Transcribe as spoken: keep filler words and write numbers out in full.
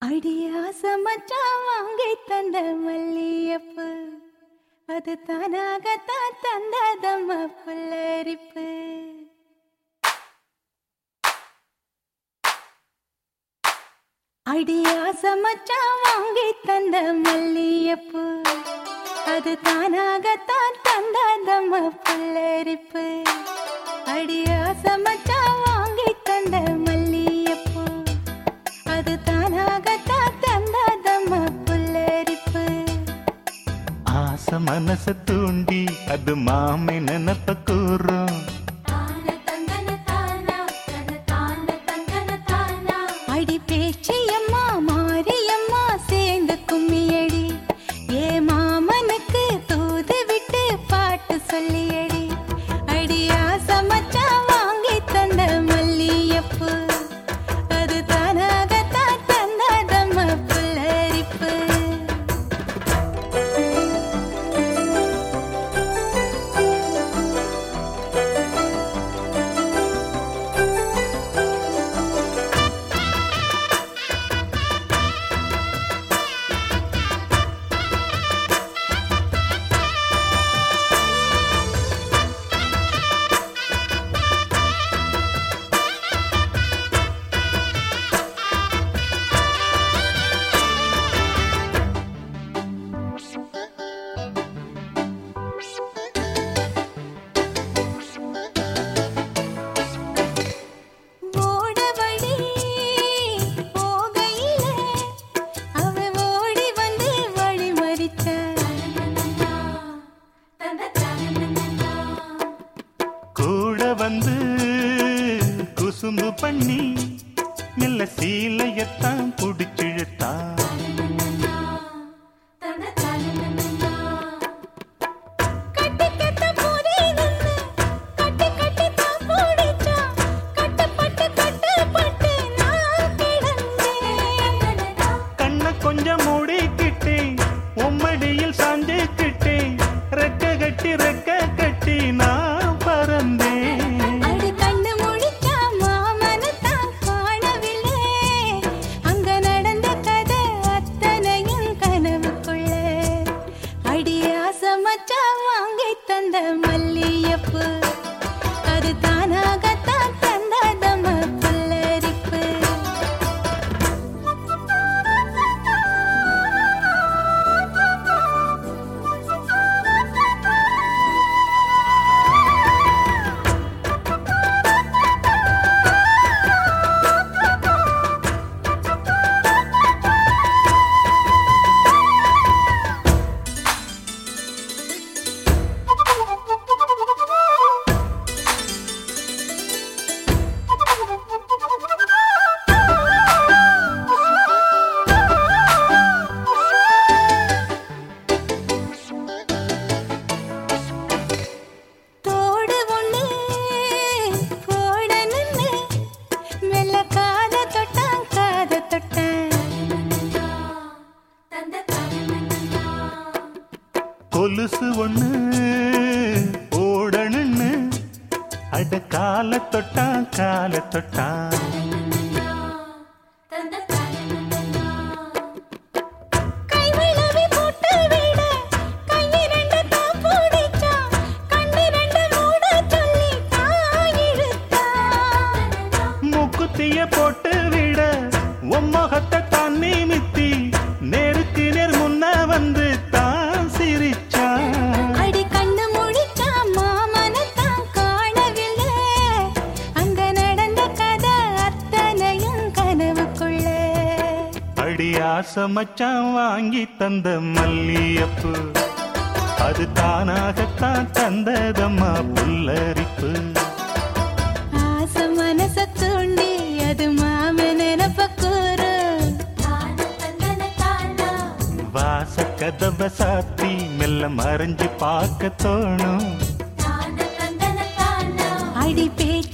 அடியாச மச்சான் வாங்கி தந்த மல்லியப்பு அது தானாகத்தான் தந்ததம்மா புல்லரிப்பு. அடியாச மச்சான் வாங்கி தந்த மல்லியப்பு அது தானாகத்தான் தந்ததம்மா புல்லரிப்பு. அடியாச மச்சான் வாங்கி தந்த மல்லியப்பு அது தானாகத்தான் தந்ததம்மா புல்லரிப்பு. ஆச மனச தூண்டி அது மாமை நினப்ப கூறும். அடி பேச்சியம்மா மாரியம்மா சேர்ந்து கும்மியடி ஏ மாமனுக்கு தூது விட்டு பாட்டு சொல்லியடி. அடியாச மச்சான் வாங்கி தந்த மல்லியப்பு அது தானாகத்தான் தந்ததம்மா புல்லரிப்பு. வந்து குசும்பு பண்ணி மெல்ல சீலையத்தான் புடிச்சிழுத்தா. கண்ண கொஞ்சம் மூடிக்கிட்டே உம்மடியில் சாஞ்சுக்கிட்டே ரெக்க கட்டி ரெக்க கட்டி நான் பறந்தேன். தந்த மல்லியப்பு அது தானாகத்தான் தந்ததம்மா புல்லரிப்பு. கொலுசு ஒண்ணு ஓடணுன்னு அட கால தொட்டா கால தொட்டா. மூக்குத்திய போட்டு விட உம்மகத்தை தான் நிமித்தி நேருக்கு நேர் முன்ன வந்து தான் சிரிச்சா. அடி கண்ணு முடிச்சா மாமனத்தான் காணவில்லை அங்க நடந்த கதை அத்தனையும் கனவுக்குள்ள. அடி ஆசை மச்சான் வாங்கி தந்த மல்லியப்பு அது தானாகத்தான் தந்ததம்மா புல்லரிப்பு. ஆசை மனச தூண்டி அது மாம நினப்ப கூறு. வாச கதவ சாத்தி மெல்ல மறைஞ்சு பார்க்க தோணும். அடி பேச்சு